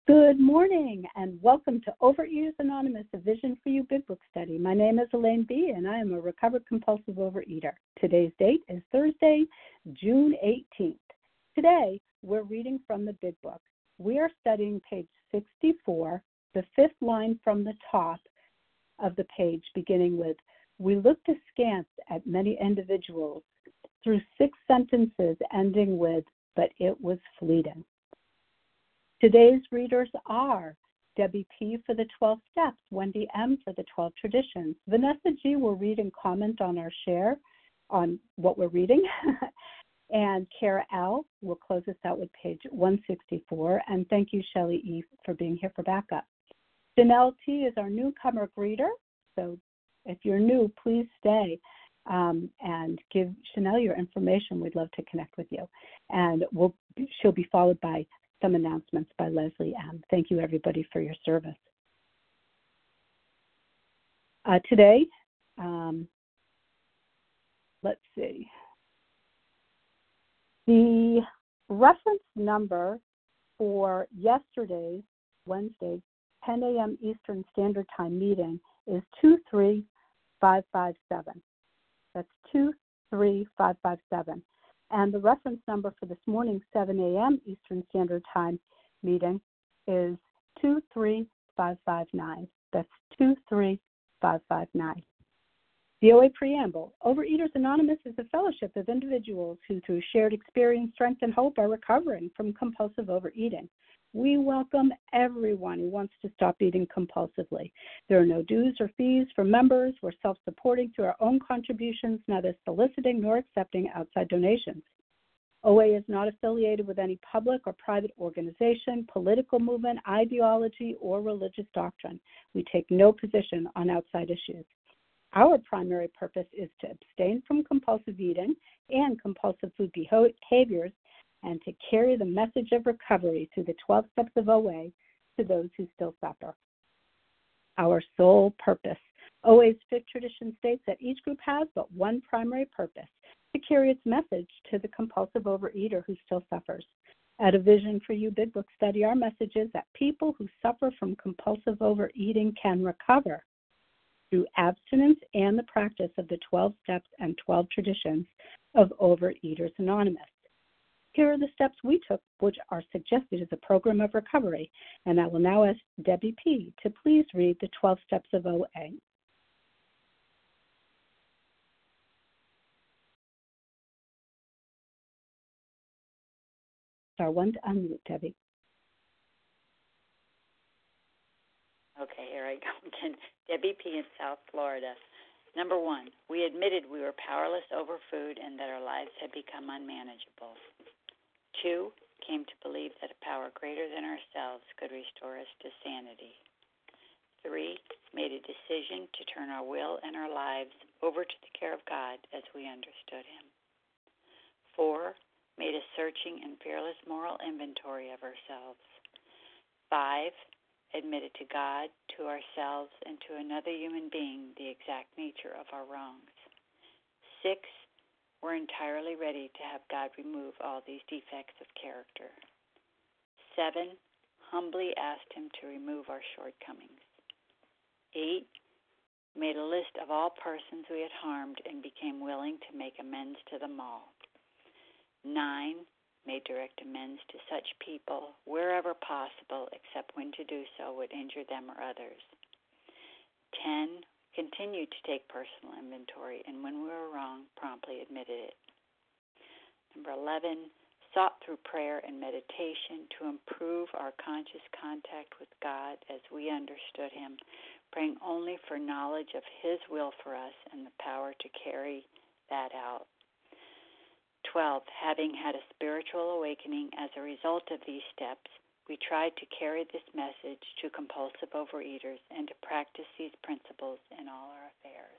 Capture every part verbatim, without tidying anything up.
Good morning and welcome to Overeaters Anonymous, a Vision for You Big Book Study. My name is Elaine B. and I am a recovered compulsive overeater. Today's date is Thursday, June eighteenth. Today, we're reading from the Big Book. We are studying page sixty-four, the fifth line from the top of the page, beginning with, "We looked askance at many individuals," through six sentences ending with, "but it was fleeting." Today's readers are Debbie P. for the twelve Steps, Wendy M. for the twelve Traditions. Vanessa G. will read and comment on our share on what we're reading. And Kara L. will close us out with page one sixty-four. And thank you, Shelley E., for being here for backup. Janelle T. is our newcomer greeter. So if you're new, please stay um, and give Chanel your information. We'd love to connect with you. And we'll, she'll be followed by some announcements by Leslie M. Thank you, everybody, for your service. Uh, today, um, let's see. The reference number for yesterday's, Wednesday, ten a.m. Eastern Standard Time meeting is two three five five seven. That's two three five five seven. And the reference number for this morning's seven a.m. Eastern Standard Time meeting is two three five five nine. That's two three five five nine. The O A Preamble. Overeaters Anonymous is a fellowship of individuals who, through shared experience, strength, and hope, are recovering from compulsive overeating. We welcome everyone who wants to stop eating compulsively. There are no dues or fees for members. We're self-supporting through our own contributions, neither soliciting nor accepting outside donations. O A is not affiliated with any public or private organization, political movement, ideology, or religious doctrine. We take no position on outside issues. Our primary purpose is to abstain from compulsive eating and compulsive food behaviors and to carry the message of recovery through the twelve steps of O A to those who still suffer. Our sole purpose. O A's fifth tradition states that each group has but one primary purpose, to carry its message to the compulsive overeater who still suffers. At A Vision for You Big Book Study, our message is that people who suffer from compulsive overeating can recover through abstinence and the practice of the twelve steps and twelve traditions of Overeaters Anonymous. Here are the steps we took, which are suggested as a program of recovery, and I will now ask Debbie P. to please read the twelve steps of O A. Star one to unmute, Debbie. Okay, here I go again. Debbie P. in South Florida. Number one, we admitted we were powerless over food and that our lives had become unmanageable. Two, came to believe that a power greater than ourselves could restore us to sanity. Three, made a decision to turn our will and our lives over to the care of God as we understood Him. Four, made a searching and fearless moral inventory of ourselves. Five, admitted to God, to ourselves, and to another human being the exact nature of our wrongs. Six, we're entirely ready to have God remove all these defects of character. Seven, humbly asked Him to remove our shortcomings. Eight, made a list of all persons we had harmed and became willing to make amends to them all. Nine, made direct amends to such people wherever possible, except when to do so would injure them or others. Ten, continued to take personal inventory, and when we were wrong, promptly admitted it. Number eleven, sought through prayer and meditation to improve our conscious contact with God as we understood Him, praying only for knowledge of His will for us and the power to carry that out. twelve, having had a spiritual awakening as a result of these steps, we tried to carry this message to compulsive overeaters and to practice these principles in all our affairs.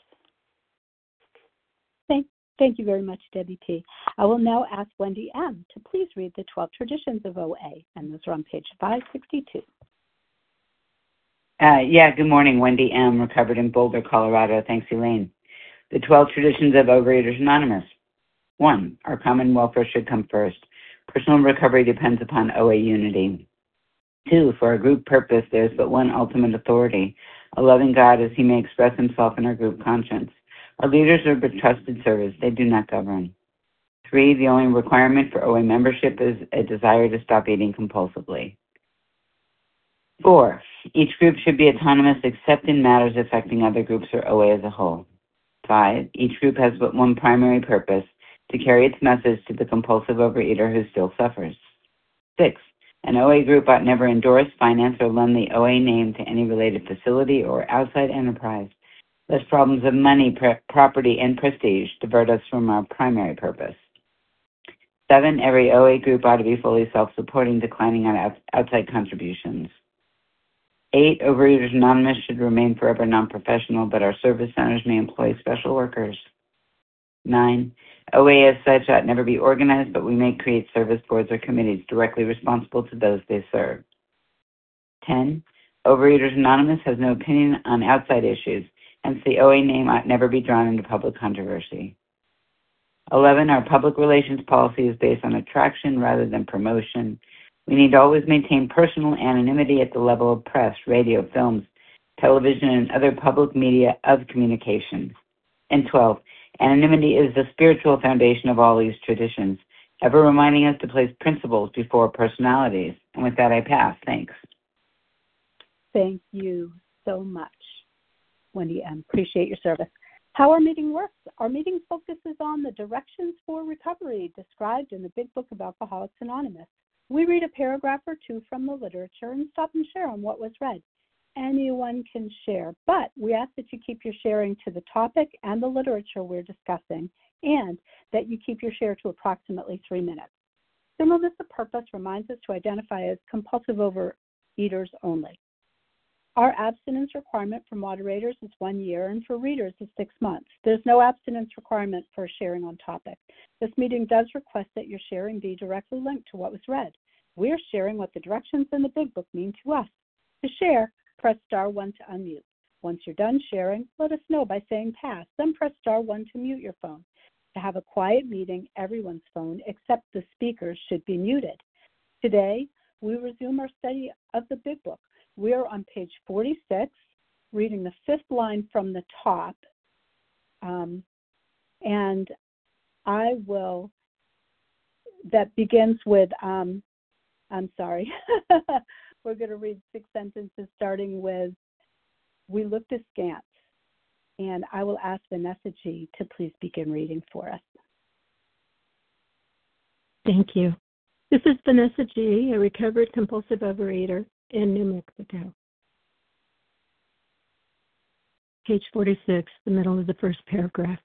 Thank, thank you very much, Debbie P. I will now ask Wendy M. to please read the twelve traditions of O A, and those are on page five sixty-two. Uh, yeah, good morning, Wendy M., recovered in Boulder, Colorado. Thanks, Elaine. The twelve traditions of Overeaters Anonymous. One, our common welfare should come first. Personal recovery depends upon O A unity. Two, for our group purpose, there is but one ultimate authority, a loving God as he may express himself in our group conscience. Our leaders are but trusted servants. They do not govern. Three, the only requirement for O A membership is a desire to stop eating compulsively. Four, each group should be autonomous except in matters affecting other groups or O A as a whole. Five, each group has but one primary purpose, to carry its message to the compulsive overeater who still suffers. Six, an O A group ought never endorse, finance, or lend the O A name to any related facility or outside enterprise, lest problems of money, pr- property, and prestige divert us from our primary purpose. Seven, every O A group ought to be fully self-supporting, declining on out- outside contributions. Eight, Overeaters Anonymous should remain forever non-professional, but our service centers may employ special workers. Nine, O A as such ought never be organized, but we may create service boards or committees directly responsible to those they serve. Ten, Overeaters Anonymous has no opinion on outside issues, hence the O A name ought never be drawn into public controversy. Eleven, our public relations policy is based on attraction rather than promotion. We need to always maintain personal anonymity at the level of press, radio, films, television, and other public media of communication. And twelve, anonymity is the spiritual foundation of all these traditions, ever reminding us to place principles before personalities. And with that, I pass. Thanks. Thank you so much, Wendy M. Appreciate your service. How our meeting works. Our meeting focuses on the directions for recovery described in the Big Book of Alcoholics Anonymous. We read a paragraph or two from the literature and stop and share on what was read. Anyone can share, but we ask that you keep your sharing to the topic and the literature we're discussing, and that you keep your share to approximately three minutes. Singleness of purpose reminds us to identify as compulsive overeaters only. Our abstinence requirement for moderators is one year and for readers is six months. There's no abstinence requirement for sharing on topic. This meeting does request that your sharing be directly linked to what was read. We're sharing what the directions in the Big Book mean to us. To share, press star one to unmute. Once you're done sharing, let us know by saying pass, then press star one to mute your phone. To have a quiet meeting, everyone's phone except the speakers should be muted. Today, we resume our study of the Big Book. We are on page forty-six, reading the fifth line from the top. Um, and I will, that begins with, um, I'm sorry, we're going to read six sentences starting with, we looked askance. And I will ask Vanessa G. to please begin reading for us. Thank you. This is Vanessa G., a recovered compulsive overeater in New Mexico. Page forty-six, the middle of the first paragraph.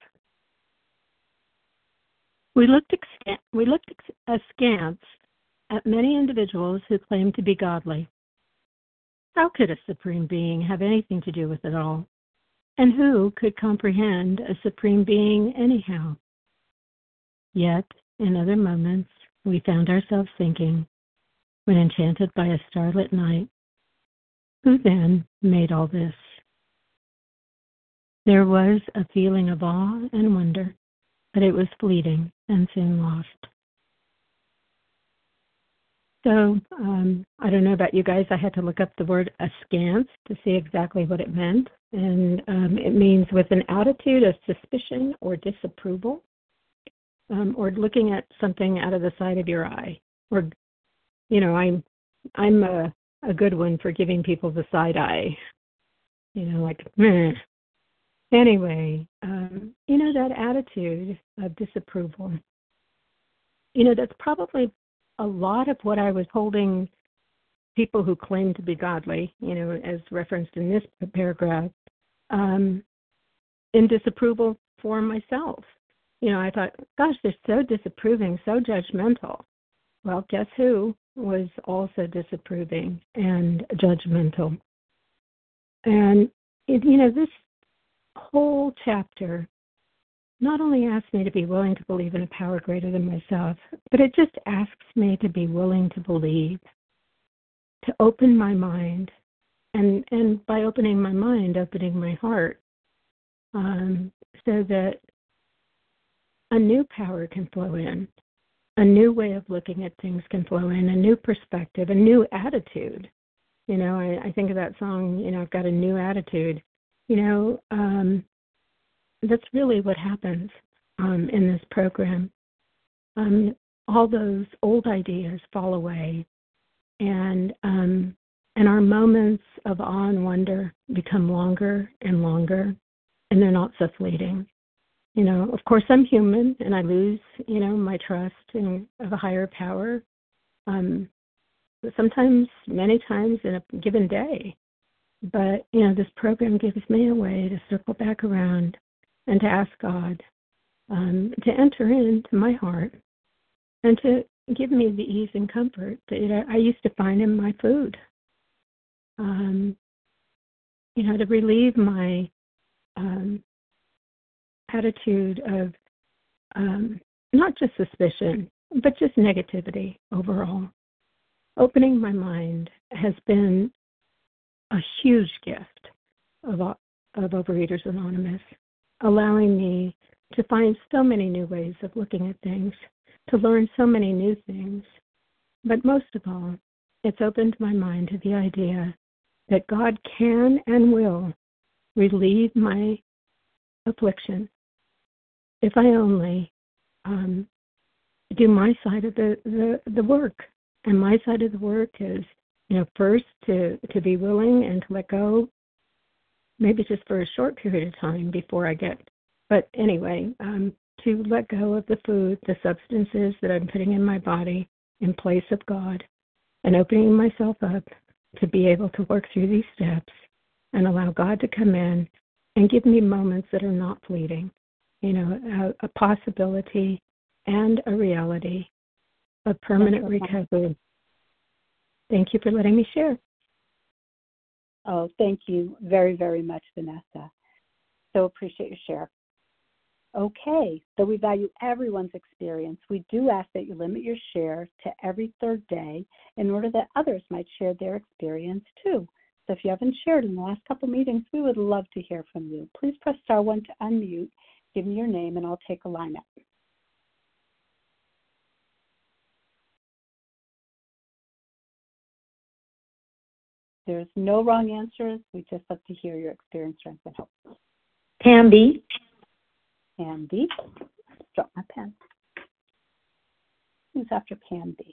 We looked, ex- we looked ex- askance at many individuals who claimed to be godly. How could a supreme being have anything to do with it all? And who could comprehend a supreme being anyhow? Yet, in other moments, we found ourselves thinking, when enchanted by a starlit night, who then made all this? There was a feeling of awe and wonder, but it was fleeting and soon lost. So, um, I don't know about you guys, I had to look up the word askance to see exactly what it meant. And um, it means with an attitude of suspicion or disapproval, um, or looking at something out of the side of your eye. Or, you know, I'm I'm a, a good one for giving people the side eye. You know, like, meh. Anyway, um, you know, that attitude of disapproval, you know, that's probably a lot of what I was holding people who claim to be godly, you know, as referenced in this paragraph, um, in disapproval for myself. You know, I thought, gosh, they're so disapproving, so judgmental. Well, guess who was also disapproving and judgmental? And, it, you know, this whole chapter not only asks me to be willing to believe in a power greater than myself, but it just asks me to be willing to believe, to open my mind, and, and by opening my mind, opening my heart, um, so that a new power can flow in, a new way of looking at things can flow in, a new perspective, a new attitude. You know, I, I think of that song, you know, I've got a new attitude. You know, um, that's really what happens um, in this program. Um, all those old ideas fall away, and um, and our moments of awe and wonder become longer and longer, and they're not so fleeting. You know, of course, I'm human, and I lose, you know, my trust in of a higher power. Um, sometimes, many times in a given day. But, you know, this program gives me a way to circle back around and to ask God um, to enter into my heart and to give me the ease and comfort that, you know, I used to find in my food. Um, you know, to relieve my um, attitude of um, not just suspicion, but just negativity overall. Opening my mind has been a huge gift of, of Overeaters Anonymous, allowing me to find so many new ways of looking at things, to learn so many new things. But most of all, it's opened my mind to the idea that God can and will relieve my affliction if I only um, do my side of the, the, the work. And my side of the work is, you know, first to, to be willing and to let go, maybe just for a short period of time before I get, but anyway, um, to let go of the food, the substances that I'm putting in my body in place of God, and opening myself up to be able to work through these steps and allow God to come in and give me moments that are not fleeting, you know, a, a possibility and a reality of permanent recovery. Thank you for letting me share. Oh, thank you very, very much, Vanessa. So appreciate your share. Okay, so we value everyone's experience. We do ask that you limit your share to every third day in order that others might share their experience too. So if you haven't shared in the last couple meetings, we would love to hear from you. Please press star one to unmute, give me your name, and I'll take a lineup. There's no wrong answers. We just love to hear your experience, strength, and hope. Pam B. Pam B. Drop my pen. Who's after Pam B?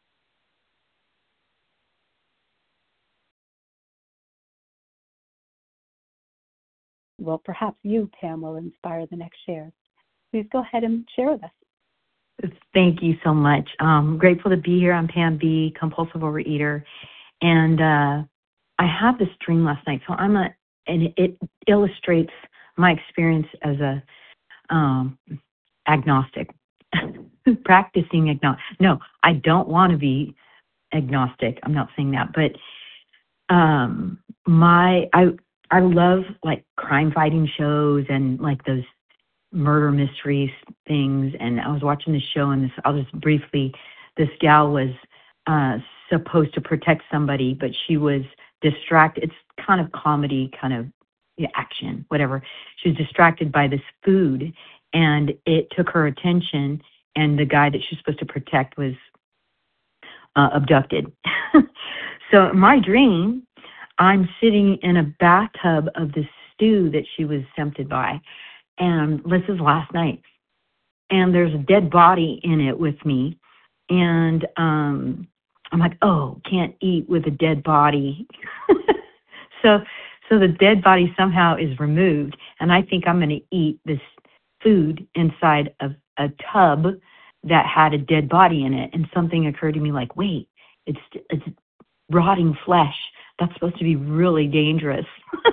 Well, perhaps you, Pam, will inspire the next share. Please go ahead and share with us. Thank you so much. Um, grateful to be here. I'm Pam B., compulsive overeater. And uh, I had this dream last night. So I'm a, and it illustrates my experience as a um, agnostic, practicing agnostic. No, I don't want to be agnostic. I'm not saying that. But um, my, I, I love like crime fighting shows and like those murder mysteries things. And I was watching this show, and this, I'll just briefly, this gal was uh, supposed to protect somebody, but she was distracted. It's kind of comedy, kind of yeah, action, whatever. She was distracted by this food, and it took her attention, and the guy that she was supposed to protect was uh, abducted. So in my dream, I'm sitting in a bathtub of this stew that she was tempted by. And this is last night. And there's a dead body in it with me. And um, I'm like, oh, can't eat with a dead body. so so the dead body somehow is removed. And I think I'm going to eat this food inside of a tub that had a dead body in it. And something occurred to me like, wait, it's it's rotting flesh. That's supposed to be really dangerous.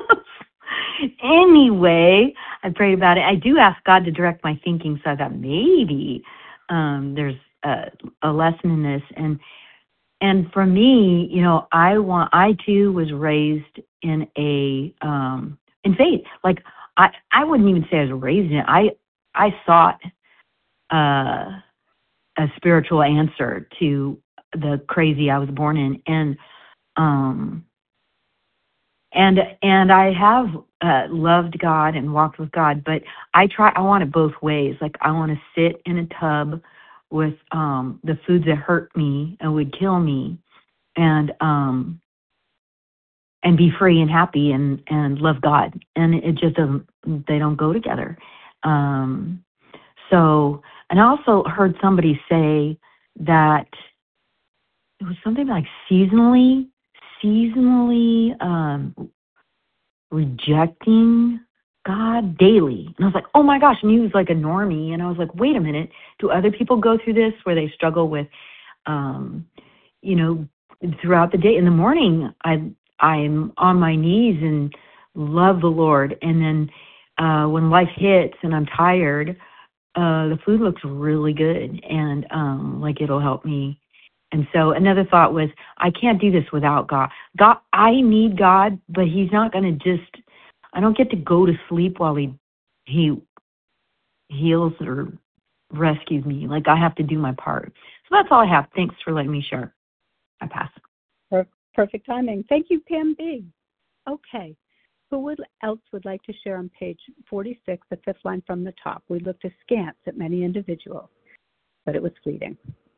Anyway, I prayed about it. I do ask God to direct my thinking, so I thought maybe um, there's a, a lesson in this. And and for me, you know, I want. I too was raised in a um, in faith. Like I, I wouldn't even say I was raised in it. I I sought uh, a spiritual answer to the crazy I was born in, and um, and and I have uh, loved God and walked with God, but I try. I want it both ways. Like I want to sit in a tub with um, the foods that hurt me and would kill me, and um, and be free and happy and, and love God. And it just doesn't, they don't go together. Um, so, and I also heard somebody say that it was something like seasonally, seasonally um, rejecting God daily. And I was like, oh my gosh, and he was like a normie. And I was like, wait a minute, do other people go through this where they struggle with, um, you know, throughout the day? In the morning, I I'm on my knees and love the Lord. And then uh, when life hits and I'm tired, uh, the food looks really good and um, like it'll help me. And so another thought was, I can't do this without God. God, I need God, but he's not going to just, I don't get to go to sleep while he, he heals or rescues me. Like I have to do my part. So that's all I have. Thanks for letting me share. I pass. Perfect timing. Thank you, Pam B. Okay. Who would, else would like to share on page forty-six, the fifth line from the top? We looked askance at many individuals, but it was fleeting.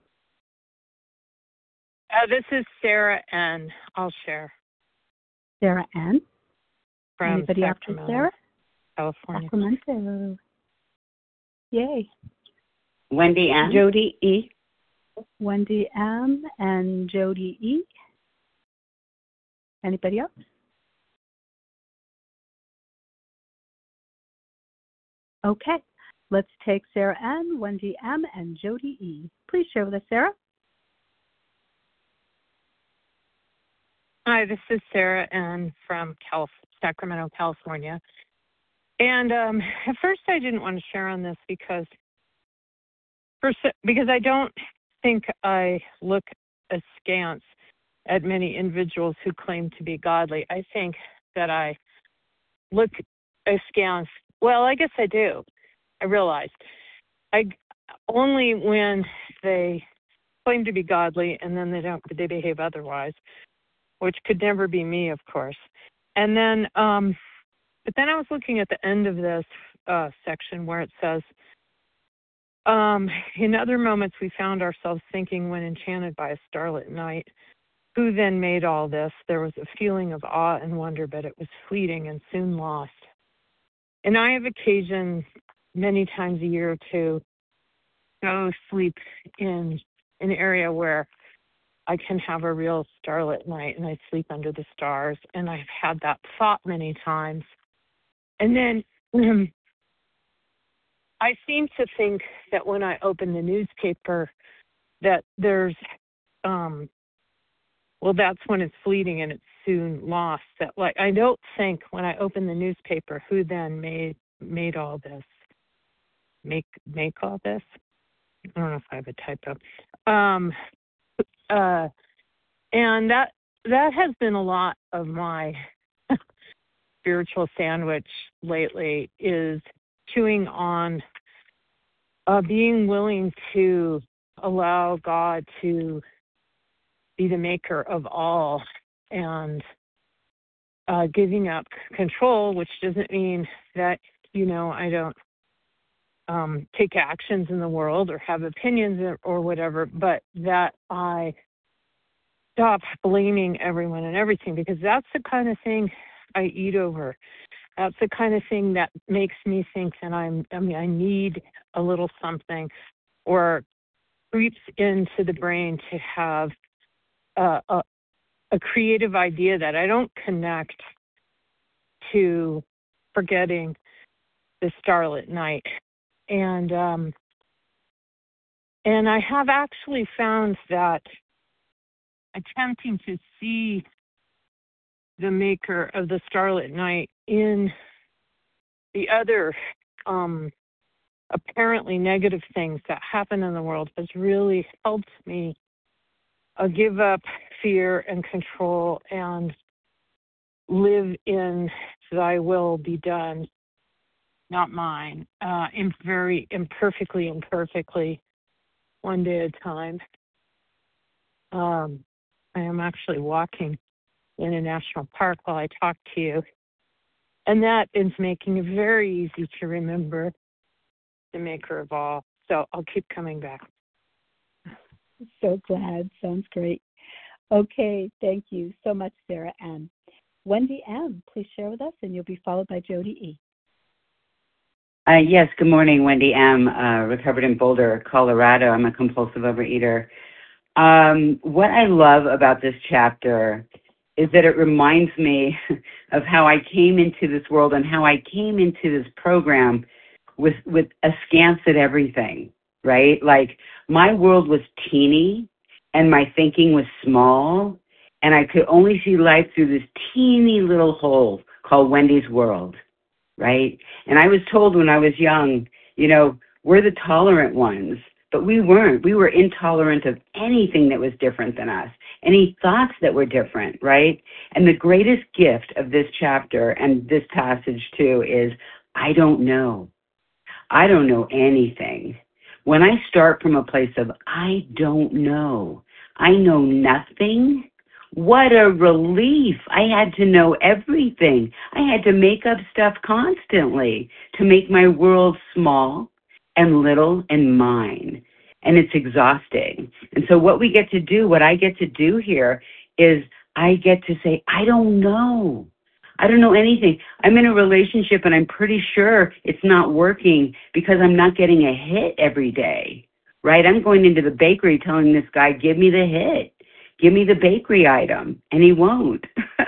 Uh, this is Sarah N. I'll share. Sarah N. From Anybody after Sarah? California. Sacramento. Yay. Wendy M. Jody E. Wendy M. and Jody E. Anybody else? Okay. Let's take Sarah N., Wendy M., and Jody E. Please share with us, Sarah. Hi, this is Sarah N. from Calif- Sacramento, California. And um, at first I didn't want to share on this because, first, because I don't think I look askance at many individuals who claim to be godly. I think that I look askance. Well, I guess I do. I realized. I only when they claim to be godly and then they don't. They behave otherwise, which could never be me, of course. And then, um, but then I was looking at the end of this uh, section where it says, um, in other moments we found ourselves thinking when enchanted by a starlit night, who then made all this? There was a feeling of awe and wonder, but it was fleeting and soon lost. And I have occasion many times a year to go sleep in an area where I can have a real starlit night and I sleep under the stars. And I've had that thought many times. And then um, I seem to think that when I open the newspaper that there's, um, well, that's when it's fleeting and it's soon lost. That like I don't think when I open the newspaper, who then made made all this? Make make all this? I don't know if I have a typo. Um, uh, and that that has been a lot of my spiritual sandwich lately, is chewing on uh, being willing to allow God to be the maker of all, and uh, giving up control, which doesn't mean that, you know, I don't um, take actions in the world or have opinions or, or whatever, but that I stop blaming everyone and everything, because that's the kind of thing I eat over. That's the kind of thing that makes me think that I'm, I mean, I need a little something, or creeps into the brain to have a, a, a creative idea that I don't connect to forgetting the starlit night. And um, and I have actually found that attempting to see the maker of the starlit night in the other um, apparently negative things that happen in the world has really helped me uh, give up fear and control and live in thy will be done, not mine, uh, in very imperfectly, imperfectly, one day at a time. Um, I am actually walking in a national park while I talk to you, and that is making it very easy to remember the maker of all. So I'll keep coming back. So glad. Sounds great. Okay, thank you so much, Sarah M. Wendy M., please share with us, and you'll be followed by Jody E. Uh, yes, good morning, Wendy M., uh, recovered in Boulder, Colorado. I'm a compulsive overeater. Um, what I love about this chapter is that it reminds me of how I came into this world and how I came into this program with, with askance at everything, right? Like, my world was teeny and my thinking was small, and I could only see life through this teeny little hole called Wendy's world, right? And I was told when I was young, you know, we're the tolerant ones, but we weren't. We were intolerant of anything that was different than us, any thoughts that were different, right? And the greatest gift of this chapter and this passage too is, I don't know. I don't know anything. When I start from a place of, I don't know, I know nothing, what a relief. I had to know everything. I had to make up stuff constantly to make my world small and little and mine. And it's exhausting. And so what we get to do, what I get to do here is I get to say, I don't know. I don't know anything. I'm in a relationship and I'm pretty sure it's not working because I'm not getting a hit every day, right? I'm going into the bakery telling this guy, give me the hit. Give me the bakery item. And he won't.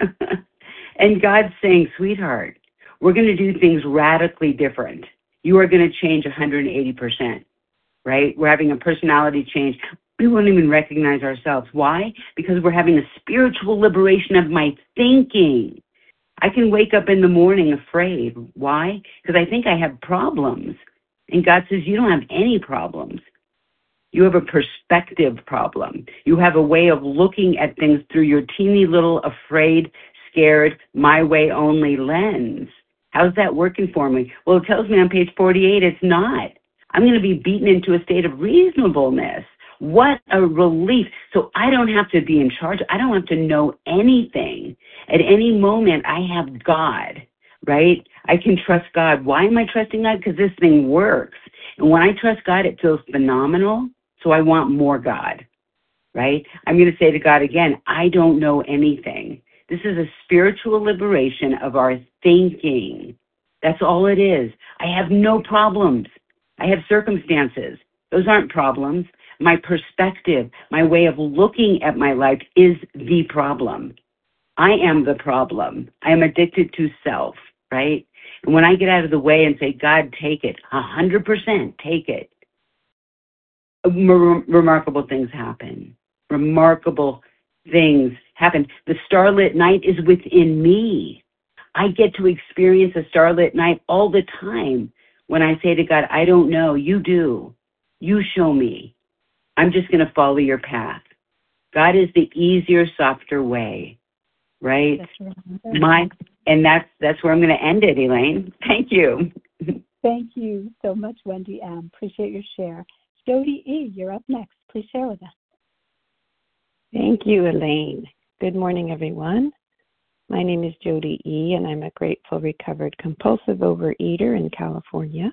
And God's saying, sweetheart, we're going to do things radically different. You are going to change one hundred eighty percent, right? We're having a personality change. We won't even recognize ourselves. Why? Because we're having a spiritual liberation of my thinking. I can wake up in the morning afraid. Why? Because I think I have problems. And God says, you don't have any problems. You have a perspective problem. You have a way of looking at things through your teeny little afraid, scared, my way only lens. How's that working for me? Well, it tells me on page forty-eight it's not. I'm going to be beaten into a state of reasonableness. What a relief. So I don't have to be in charge. I don't have to know anything. At any moment, I have God, right? I can trust God. Why am I trusting God? Because this thing works. And when I trust God, it feels phenomenal. So I want more God, right? I'm going to say to God again, I don't know anything. This is a spiritual liberation of our thinking. That's all it is. I have no problems. I have circumstances. Those aren't problems. My perspective, my way of looking at my life is the problem. I am the problem. I am addicted to self, right? And when I get out of the way and say, God, take it, one hundred percent take it, remarkable things happen. Remarkable things happen. The starlit night is within me. I get to experience a starlit night all the time when I say to God, I don't know, you do. You show me. I'm just going to follow your path. God is the easier, softer way, right? That's right. My, and that's that's where I'm going to end it, Elaine. Thank you. Thank you so much, Wendy M. Appreciate your share. Jody E., you're up next. Please share with us. Thank you, Elaine. Good morning, everyone. My name is Jody E., and I'm a grateful, recovered, compulsive overeater in California.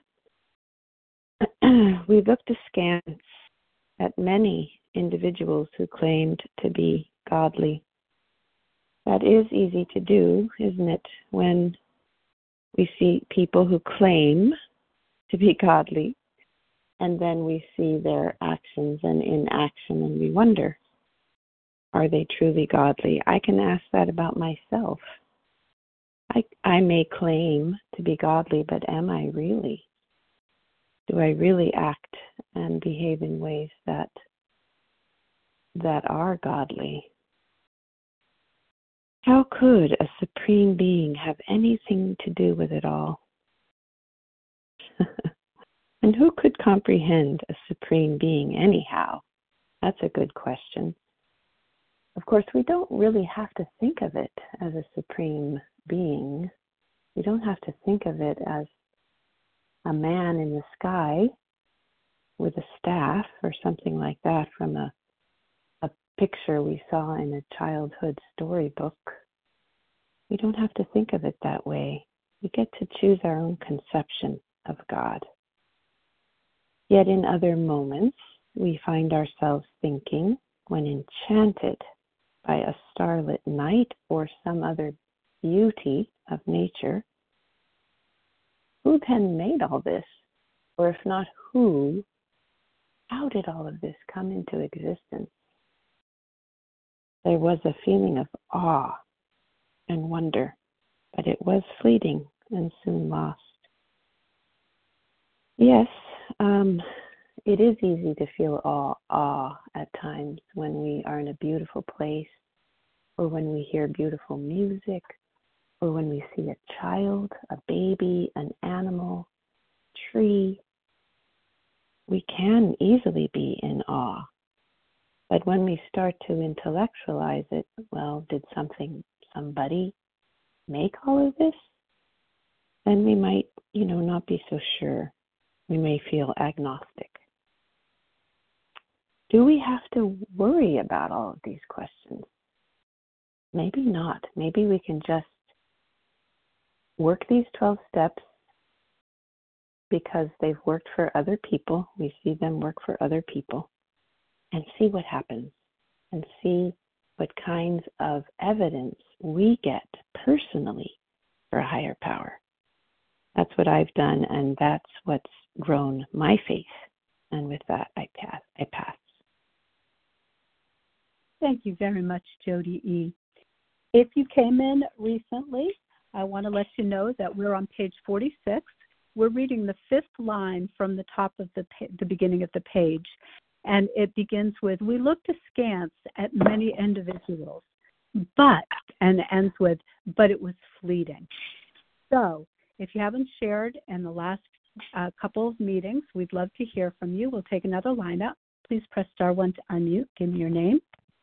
We looked askance at many individuals who claimed to be godly. That is easy to do, isn't it, when we see people who claim to be godly, and then we see their actions and inaction, and we wonder, are they truly godly? I can ask that about myself. I, I may claim to be godly, but am I really? Do I really act and behave in ways that that are godly? How could a supreme being have anything to do with it all? And who could comprehend a supreme being anyhow? That's a good question. Of course, we don't really have to think of it as a supreme being. We don't have to think of it as a man in the sky with a staff or something like that from a, a picture we saw in a childhood storybook. We don't have to think of it that way. We get to choose our own conception of God. Yet in other moments, we find ourselves thinking when enchanted by a starlit night or some other beauty of nature, who then made all this? Or if not who, how did all of this come into existence? There was a feeling of awe and wonder, but it was fleeting and soon lost. Yes, um, it is easy to feel awe, awe at times when we are in a beautiful place, or when we hear beautiful music, or when we see a child, a baby, an animal, tree. We can easily be in awe. But when we start to intellectualize it, well, did something, somebody make all of this? Then we might, you know, not be so sure. We may feel agnostic. Do we have to worry about all of these questions? Maybe not. Maybe we can just work these twelve steps because they've worked for other people. We see them work for other people, and see what happens, and see what kinds of evidence we get personally for a higher power. That's what I've done, and that's what's grown my faith. And with that, I pass. I pass. Thank you very much, Jody E. If you came in recently, I want to let you know that we're on page forty-six. We're reading the fifth line from the top of the pa- the beginning of the page, and it begins with, "We looked askance at many individuals, but," and ends with, "but it was fleeting." So, if you haven't shared in the last uh, couple of meetings, we'd love to hear from you. We'll take another lineup. Please press star one to unmute. Give me your name.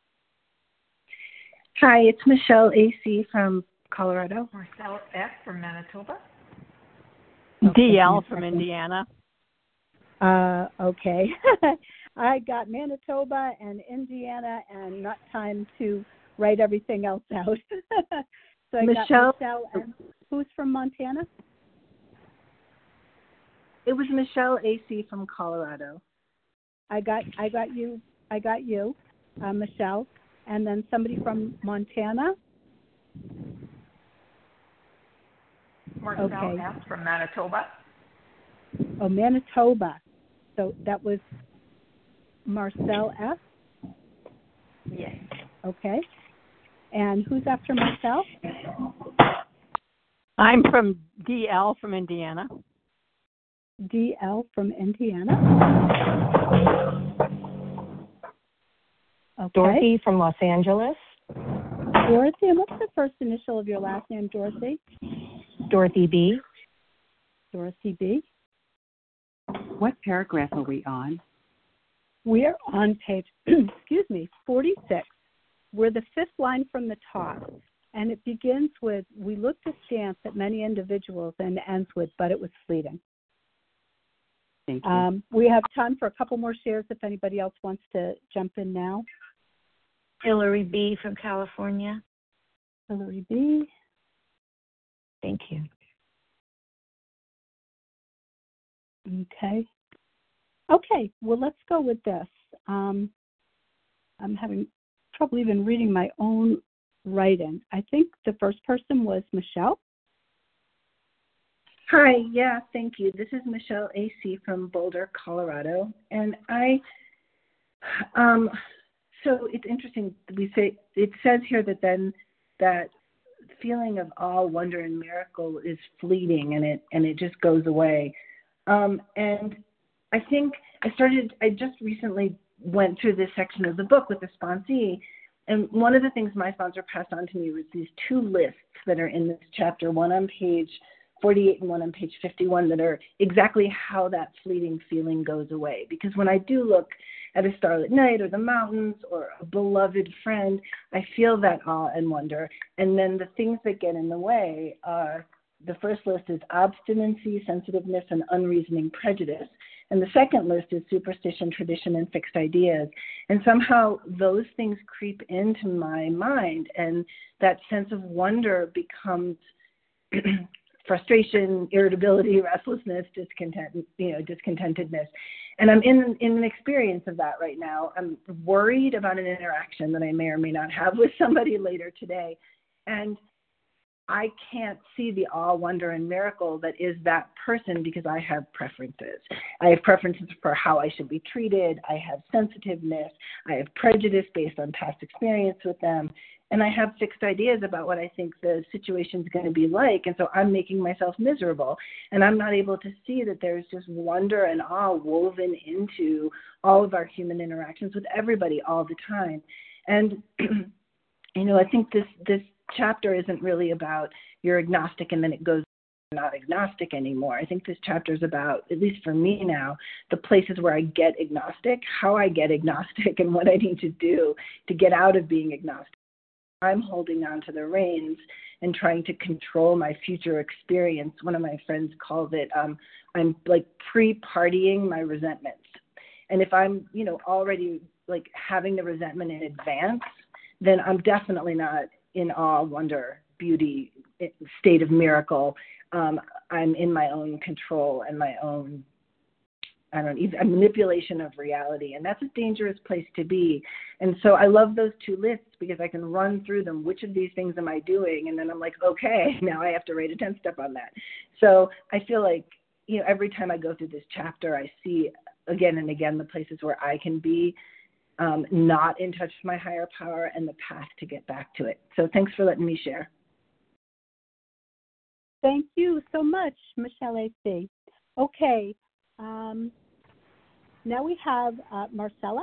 Hi, it's Michelle A C from Colorado. Marcel F. from Manitoba. Okay, D L from Indiana. Uh, okay. I got Manitoba and Indiana and not time to write everything else out. So I Michelle, got Michelle. And who's from Montana? It was Michelle A C from Colorado. I got I got you. I got you, uh, Michelle. And then somebody from Montana. Marcel okay. F. from Manitoba. Oh, Manitoba. So that was Marcel F. Yes. Okay. And who's after Marcel? I'm from D L from Indiana. D L from Indiana. Okay. Dorothy from Los Angeles. Dorothy, and what's the first initial of your last name, Dorothy? Dorothy B. Dorothy B. What paragraph are we on? We're on page, excuse me, forty-six. We're the fifth line from the top, and it begins with, "We looked askance at many individuals," and ends with, "but it was fleeting." Thank you. Um, we have time for a couple more shares if anybody else wants to jump in now. Hillary B. from California. Hillary B. Thank you. Okay. Okay, well, let's go with this. Um, I'm having trouble even reading my own writing. I think the first person was Michelle. Hi, yeah, thank you. This is Michelle A C from Boulder, Colorado. And I, um, so it's interesting. We say, it says here that then that feeling of awe, wonder, and miracle is fleeting, and it and it just goes away. Um, and I think I started, I just recently went through this section of the book with the sponsee, and one of the things my sponsor passed on to me was these two lists that are in this chapter, one on page forty-eight and one on page fifty-one, that are exactly how that fleeting feeling goes away. Because when I do look at a starlit night or the mountains or a beloved friend, I feel that awe and wonder. And then the things that get in the way are, the first list is obstinacy, sensitiveness, and unreasoning prejudice. And the second list is superstition, tradition, and fixed ideas. And somehow those things creep into my mind, and that sense of wonder becomes frustration, irritability, restlessness, discontent, you know, discontentedness. And I'm in in an experience of that right now. I'm worried about an interaction that I may or may not have with somebody later today. And I can't see the awe, wonder, and miracle that is that person because I have preferences. I have preferences for how I should be treated. I have sensitiveness. I have prejudice based on past experience with them. And I have fixed ideas about what I think the situation is going to be like. And so I'm making myself miserable. And I'm not able to see that there's just wonder and awe woven into all of our human interactions with everybody all the time. And, you know, I think this this chapter isn't really about you're agnostic and then it goes not agnostic anymore. I think this chapter is about, at least for me now, the places where I get agnostic, how I get agnostic, and what I need to do to get out of being agnostic. I'm holding on to the reins and trying to control my future experience. One of my friends calls it, um, I'm like pre-partying my resentments. And if I'm, you know, already like having the resentment in advance, then I'm definitely not in awe, wonder, beauty, state of miracle. Um, I'm in my own control and my own, I don't know, a manipulation of reality. And that's a dangerous place to be. And so I love those two lists because I can run through them. Which of these things am I doing? And then I'm like, okay, now I have to rate a ten step on that. So I feel like, you know, every time I go through this chapter, I see again and again the places where I can be Um, not in touch with my higher power and the path to get back to it. So thanks for letting me share. Thank you so much, Michelle A C. Okay, um, now we have uh, Marcella.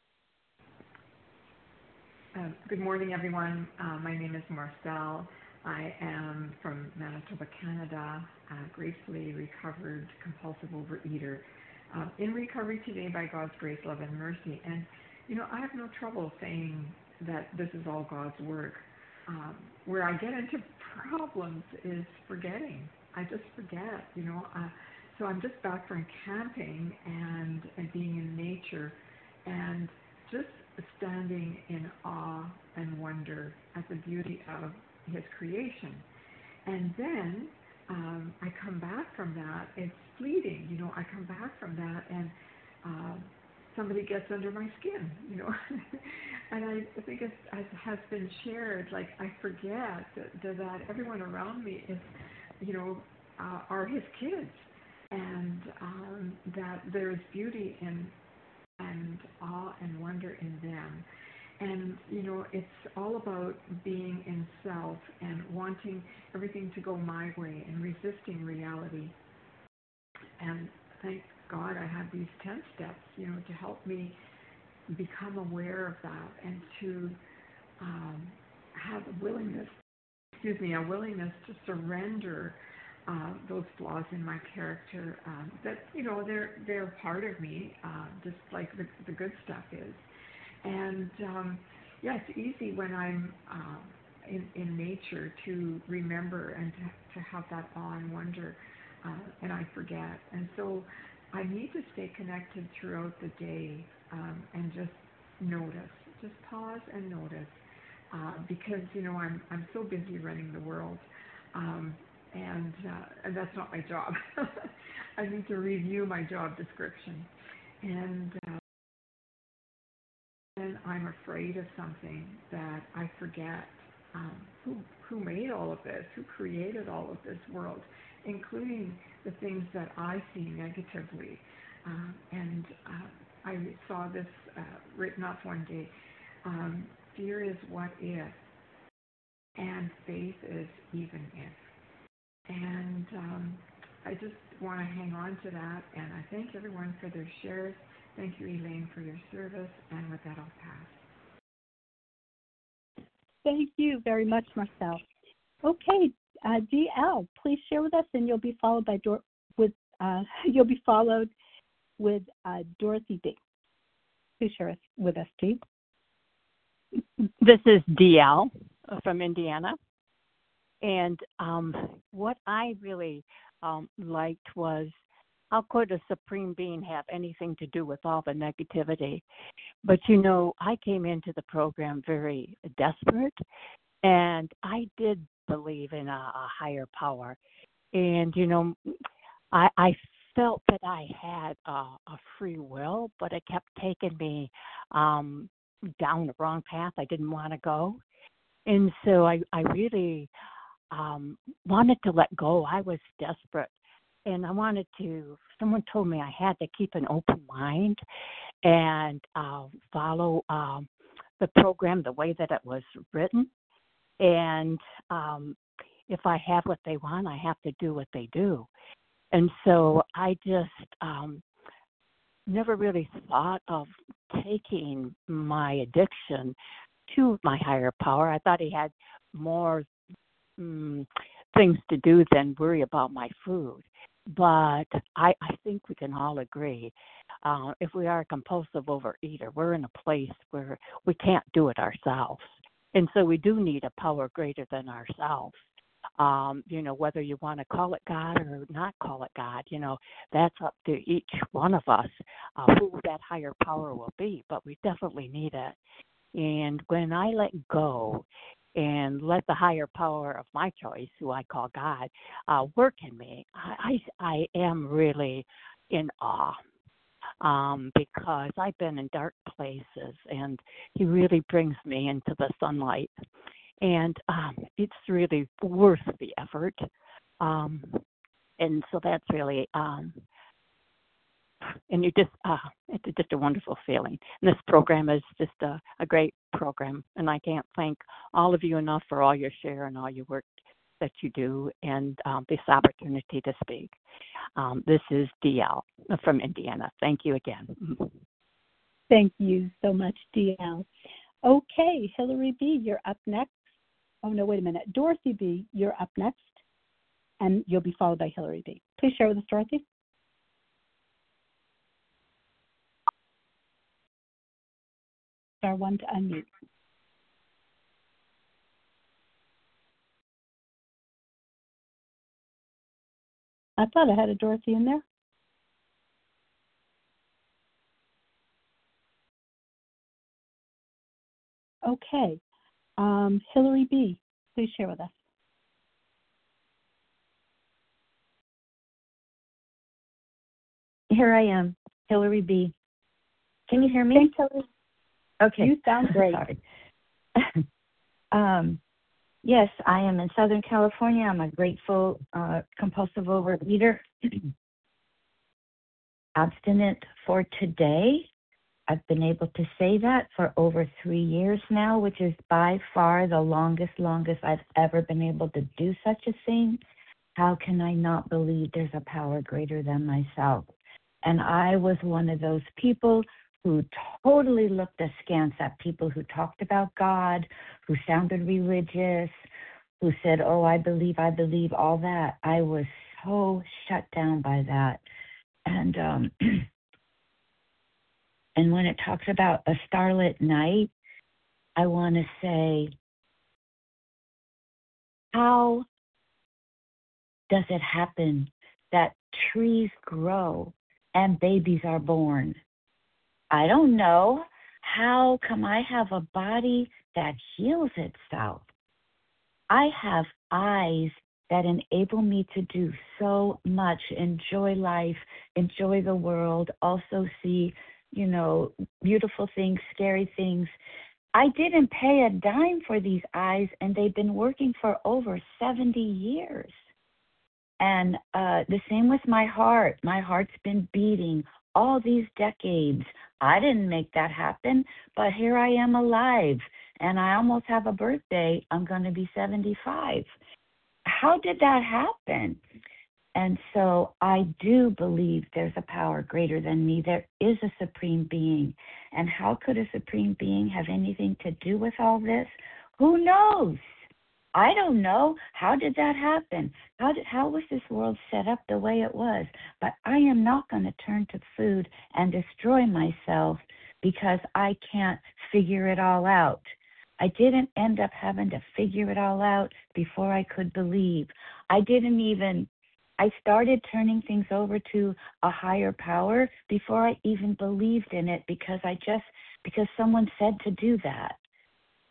Uh, good morning, everyone. Uh, my name is Marcelle. I am from Manitoba, Canada, uh, gracefully recovered compulsive overeater. Uh, in recovery today by God's grace, love, and mercy. And you know, I have no trouble saying that this is all God's work. Um, where I get into problems is forgetting. I just forget, you know. Uh, so I'm just back from camping and, and being in nature and just standing in awe and wonder at the beauty of His creation. And then um, I come back from that. It's fleeting, you know. I come back from that and uh, somebody gets under my skin, you know. And I think it's, as has been shared, like I forget that, that everyone around me is, you know, uh, are His kids, and um, that there is beauty in and awe and wonder in them. And, you know, it's all about being in self and wanting everything to go my way and resisting reality. And thank God I have these ten steps, you know, to help me become aware of that and to um, have a willingness, excuse me, a willingness to surrender uh, those flaws in my character um, that, you know, they're they're part of me, uh, just like the, the good stuff is. And um, yeah, it's easy when I'm uh, in, in nature to remember and to, to have that awe and wonder, uh, and I forget. And so I need to stay connected throughout the day um, and just notice, just pause and notice, uh, because you know I'm I'm so busy running the world, um, and uh, and that's not my job. I need to review my job description, and uh, then I'm afraid of something that I forget. Um, who who made all of this? Who created all of this world, including the things that I see negatively. Um, and uh, I saw this uh, written off one day. Um, fear is what if, and faith is even if. And um, I just want to hang on to that, and I thank everyone for their shares. Thank you, Elaine, for your service, and with that, I'll pass. Thank you very much, Marcelle. Okay, uh, D L, please share with us, and you'll be followed by Dor- with uh, you'll be followed with uh, Dorothy B. Please share with us, Dee. This is D L from Indiana, and um, what I really um, liked was how could a supreme being have anything to do with all the negativity? But you know, I came into the program very desperate, and I did believe in a, a higher power. And, you know, I, I felt that I had a, a free will, but it kept taking me um, down the wrong path I didn't want to go. And so I, I really um, wanted to let go. I was desperate. And I wanted to, someone told me I had to keep an open mind and uh, follow um, the program the way that it was written. And um, if I have what they want, I have to do what they do. And so I just um, never really thought of taking my addiction to my higher power. I thought he had more um, things to do than worry about my food. But I, I think we can all agree, uh, if we are a compulsive overeater, we're in a place where we can't do it ourselves. And so we do need a power greater than ourselves. Um, you know, whether you want to call it God or not call it God, you know, that's up to each one of us, uh, who that higher power will be. But we definitely need it. And when I let go and let the higher power of my choice, who I call God, uh, work in me, I, I, I am really in awe. Um, because I've been in dark places, and he really brings me into the sunlight. And um, it's really worth the effort. Um, and so that's really, um, and you just, uh, it's just a wonderful feeling. And this program is just a, a great program. And I can't thank all of you enough for all your share and all your work that you do, and um, this opportunity to speak. Um, this is D L from Indiana. Thank you again. Thank you so much, D L. Okay, Hillary B., you're up next. Oh, no, wait a minute. Dorothy B., you're up next, and you'll be followed by Hillary B. Please share with us, Dorothy. Star one to unmute. I thought I had a Dorothy in there. Okay. Um, Hillary B., please share with us. Here I am, Hillary B. Can you hear me? Thanks, Hillary. Okay. You sound great. Sorry. um, yes, I am in Southern California. I'm a grateful uh, compulsive overeater. Abstinent for today. I've been able to say that for over three years now, which is by far the longest, longest I've ever been able to do such a thing. How can I not believe there's a power greater than myself? And I was one of those people who totally looked askance at people who talked about God, who sounded religious, who said, oh, I believe, I believe, all that. I was so shut down by that. And um, and when it talks about a starlit night, I want to say, how does it happen that trees grow and babies are born? I don't know. How come I have a body that heals itself? I have eyes that enable me to do so much, enjoy life, enjoy the world, also see, you know, beautiful things, scary things. I didn't pay a dime for these eyes, and they've been working for over seventy years. And uh, the same with my heart. My heart's been beating all these decades. I didn't make that happen, but here I am alive, and I almost have a birthday. I'm going to be seventy-five. How did that happen? And so I do believe there's a power greater than me. There is a supreme being. And how could a supreme being have anything to do with all this? Who knows? I don't know. How did that happen? How did, how was this world set up the way it was? But I am not going to turn to food and destroy myself because I can't figure it all out. I didn't end up having to figure it all out before I could believe. I didn't even, I started turning things over to a higher power before I even believed in it because I just, because someone said to do that.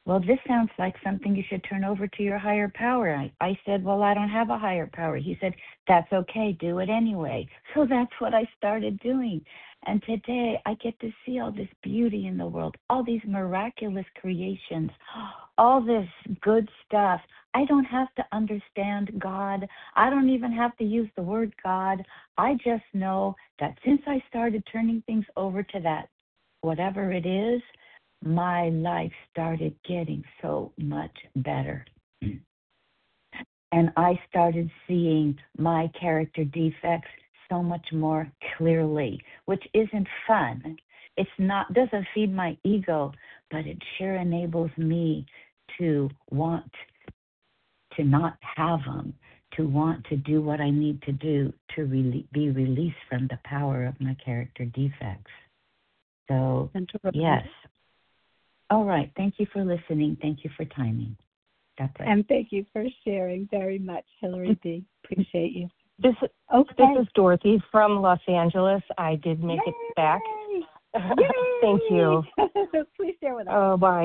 well, this sounds like something you should turn over to your higher power. I, I said, well, I don't have a higher power. He said, that's okay. Do it anyway. So that's what I started doing. And today I get to see all this beauty in the world, all these miraculous creations, all this good stuff. I don't have to understand God. I don't even have to use the word God. I just know that since I started turning things over to that, whatever it is, my life started getting so much better. And I started seeing my character defects so much more clearly, which isn't fun. It's not, doesn't feed my ego, but it sure enables me to want to not have them, to want to do what I need to do to really be released from the power of my character defects. So, yes. All right. Thank you for listening. Thank you for timing. That's it. And thank you for sharing very much, Hillary B. Appreciate you. This, okay. this is Dorothy from Los Angeles. I did make Yay! it back. Yay! Thank you. Please share with us. Oh, bye.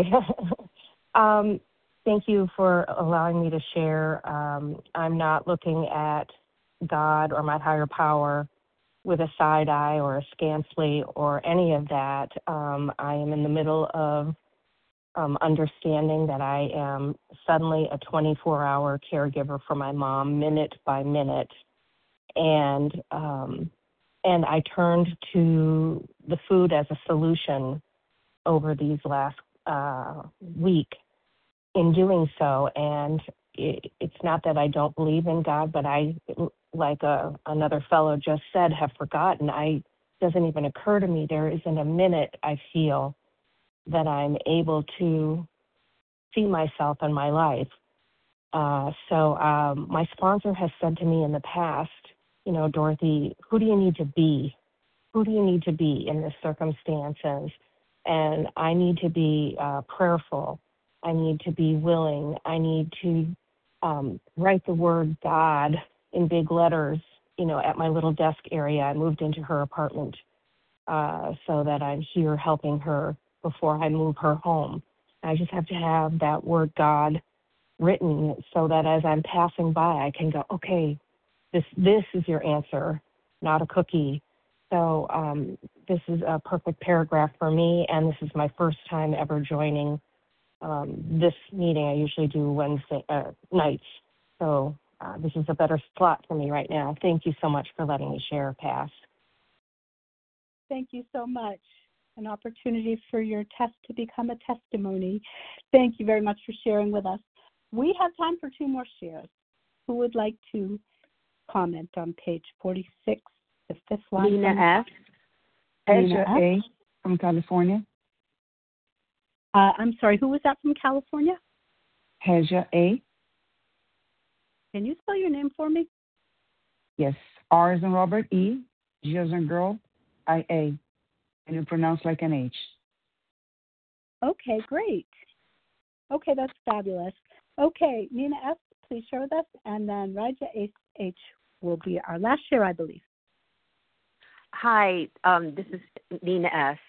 um, thank you for allowing me to share. Um, I'm not looking at God or my higher power with a side eye or askance or any of that. Um, I am in the middle of um, understanding that I am suddenly a twenty-four hour caregiver for my mom, minute by minute. And um, and I turned to the food as a solution over these last uh, week in doing so. And it, it's not that I don't believe in God, but I, like a, another fellow just said, have forgotten. I doesn't even occur to me. There isn't a minute I feel that I'm able to see myself in my life. Uh, so um, my sponsor has said to me in the past, you know, Dorothy, who do you need to be? Who do you need to be in this circumstances? And I need to be uh, prayerful. I need to be willing. I need to um, write the word God in big letters, you know, at my little desk area. I moved into her apartment uh, so that I'm here helping her before I move her home. I just have to have that word God written so that as I'm passing by, I can go, okay, this this is your answer, not a cookie. So um, this is a perfect paragraph for me, and this is my first time ever joining um, this meeting. I usually do Wednesday uh, nights, so uh, this is a better slot for me right now. Thank you so much for letting me share, Pass. Thank you so much. An opportunity for your test to become a testimony. Thank you very much for sharing with us. We have time for two more shares. Who would like to comment on page forty-six, the fifth line? Nina F. Ezra A. from California. Uh, I'm sorry, who was that from California? Hezra A. Can you spell your name for me? Yes. R as in Robert, E, G as in girl, I A. And you pronounce like an H. Okay, great. Okay, that's fabulous. Okay, Nina F., please share with us, and then Raja H. will be our last share, I believe. Hi, um, this is Nina S.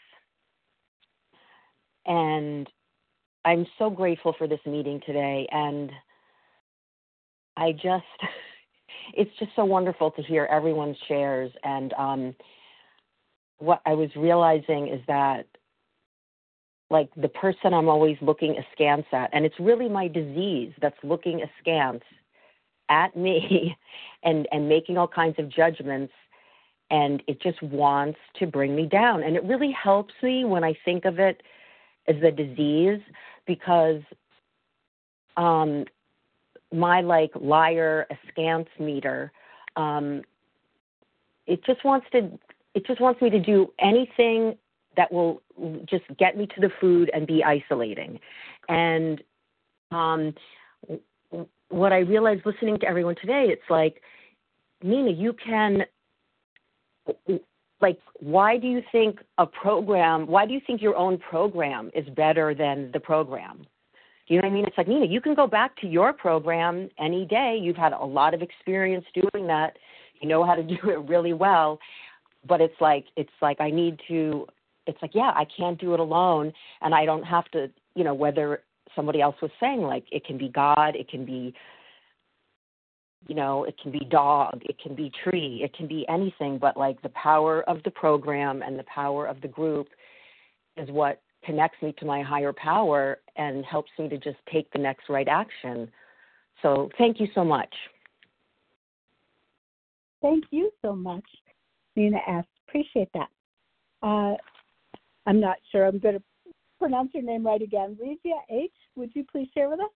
And I'm so grateful for this meeting today. And I just, it's just so wonderful to hear everyone's shares. And um, what I was realizing is that, like, the person I'm always looking askance at, and it's really my disease that's looking askance at me and, and making all kinds of judgments, and it just wants to bring me down. And it really helps me when I think of it as the disease, because um, my, like, liar askance meter, um, it just wants to, it just wants me to do anything that will just get me to the food and be isolating. And um, what I realized listening to everyone today, it's like, Nina, you can, like, why do you think a program, why do you think your own program is better than the program? You know what I mean? It's like, Nina, you can go back to your program any day. You've had a lot of experience doing that. You know how to do it really well. But it's like, it's like I need to, it's like, yeah, I can't do it alone. And I don't have to, you know, whether somebody else was saying, like it can be God, it can be, you know, it can be dog, it can be tree, it can be anything, but like the power of the program and the power of the group is what connects me to my higher power and helps me to just take the next right action. So thank you so much. Thank you so much, Nina S. Appreciate that. Uh, I'm not sure I'm going to pronounce your name right again. Regia H., would you please share with us?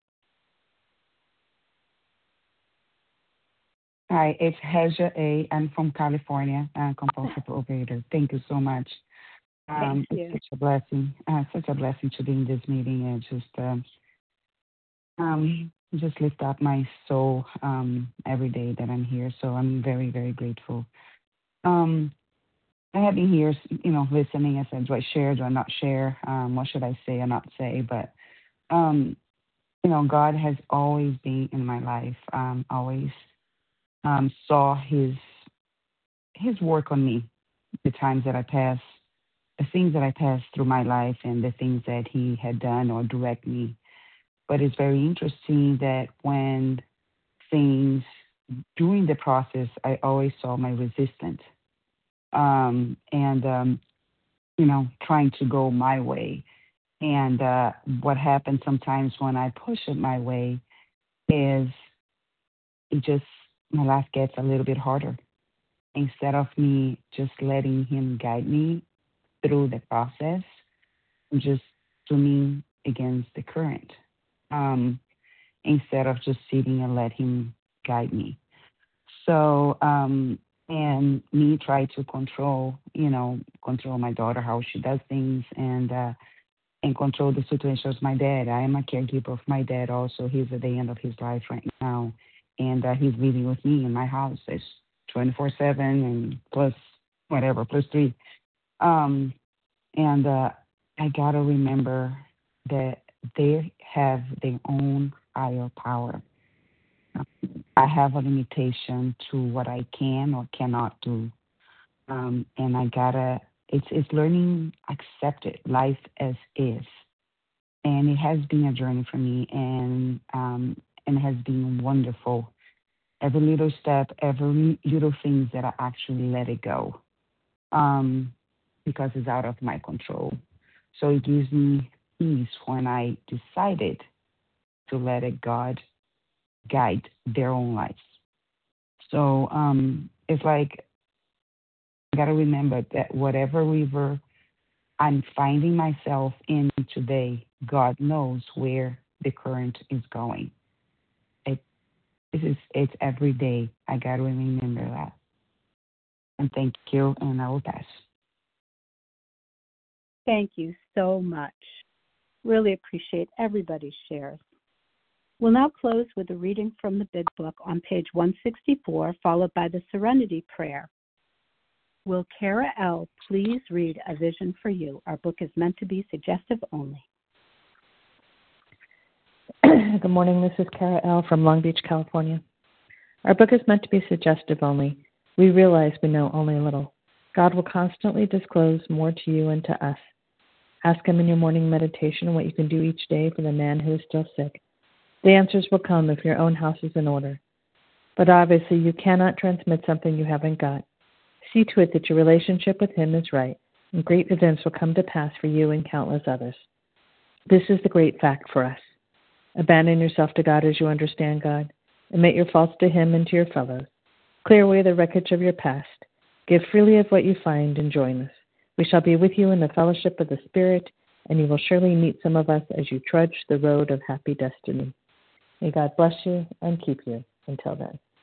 Hi, it's Heja A. I'm from California, uh, compulsive overeater. Thank you so much. Um, Thank you. It's such a blessing, uh, such a blessing to be in this meeting and just um, um, just lift up my soul um, every day that I'm here. So I'm very, very grateful. Um, I have been here, you know, listening. I said, do I share? Do I not share? Um, what should I say or not say? But um, you know, God has always been in my life. Um, always um, saw His His work on me, the times that I passed, the things that I passed through my life, and the things that He had done or direct me. But it's very interesting that when things during the process, I always saw my resistance, um, and um, you know, trying to go my way. And uh, what happens sometimes when I push it my way is it just my life gets a little bit harder. Instead of me just letting Him guide me through the process, I'm just swimming against the current. Um, instead of just sitting and let Him guide me. So, um, and me try to control, you know, control my daughter, how she does things, and uh, and control the situation of my dad. I am a caregiver of my dad also. He's at the end of his life right now, and uh, he's living with me in my house. It's twenty-four seven and plus whatever, plus three. Um, and uh, I got to remember that they have their own higher power. I have a limitation to what I can or cannot do. Um, and I gotta, it's, it's learning, accept it, life as is. And it has been a journey for me, and, um, and it has been wonderful. Every little step, every little things that I actually let it go, um, because it's out of my control. So it gives me peace when I decided to let it God guide their own lives. So um, it's like I got to remember that whatever river I'm finding myself in today, God knows where the current is going. It, it is, it's every day. I got to remember that. And thank you, and I will pass. Thank you so much. Really appreciate everybody's shares. We'll now close with a reading from the Big Book on page one sixty-four, followed by the Serenity Prayer. Will Kara L. please read A Vision for You? Our book is meant to be suggestive only. Good morning. This is Kara L. from Long Beach, California. Our book is meant to be suggestive only. We realize we know only a little. God will constantly disclose more to you and to us. Ask Him in your morning meditation what you can do each day for the man who is still sick. The answers will come if your own house is in order. But obviously, you cannot transmit something you haven't got. See to it that your relationship with Him is right, and great events will come to pass for you and countless others. This is the great fact for us. Abandon yourself to God as you understand God. Admit your faults to Him and to your fellows. Clear away the wreckage of your past. Give freely of what you find and join us. We shall be with you in the fellowship of the Spirit, and you will surely meet some of us as you trudge the road of happy destiny. May God bless you and keep you until then.